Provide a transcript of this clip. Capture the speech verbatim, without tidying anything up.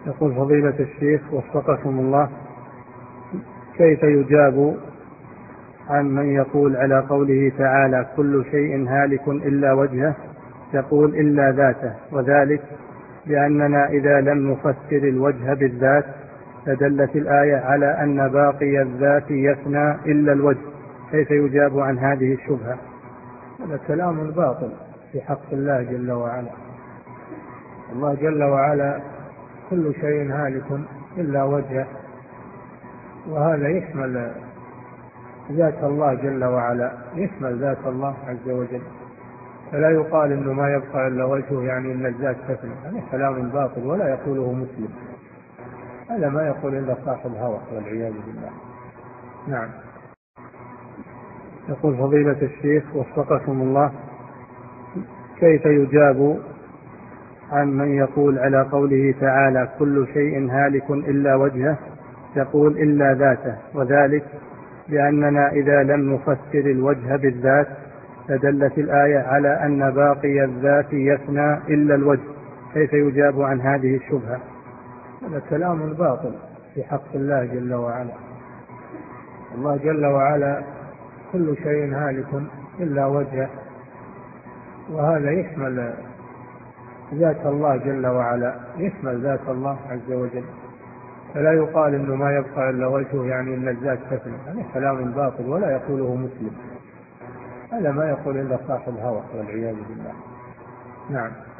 يقول فضيلة الشيخ وفقكم الله، كيف يجاب عن من يقول على قوله تعالى كل شيء هالك إلا وجهه، يقول إلا ذاته، وذلك لأننا إذا لم نفسر الوجه بالذات فدلت الآية على أن باقي الذات يفنى إلا الوجه، كيف يجاب عن هذه الشبهة؟ هذا كلام باطل في حق الله جل وعلا. الله جل وعلا كل شيء هالك إلا وجهه، وهذا يشمل ذات الله جل وعلا، يشمل ذات الله عز وجل، فلا يقال إنه ما يبقى إلا وجهه يعني إن الذات تفنى، هذا كلام باطل ولا يقوله مسلم، هذا ما يقول إلا صاحب هوى والعياذ بالله. نعم. يقول فضيلة الشيخ وفقكم الله، كيف يجاب عن من يقول على قوله تعالى كل شيء هالك إلا وجهه، يقول إلا ذاته، وذلك لأننا إذا لم نفسر الوجه بالذات فدلت الآية على أن باقي الذات يفنى إلا الوجه، كيف يجاب عن هذه الشبهة؟ هذا كلام باطل في حق الله جل وعلا. الله جل وعلا كل شيء هالك إلا وجهه، وهذا يشمل ذات الله جل وعلا، يشمل ذات الله عز وجل، فلا يقال إنه ما يبقى إلا وجهه يعني إن الذات تفنى، هذا كلام باطل ولا يقوله مسلم، هذا ما يقول إلا صاحب هوى والعياذ بالله. نعم.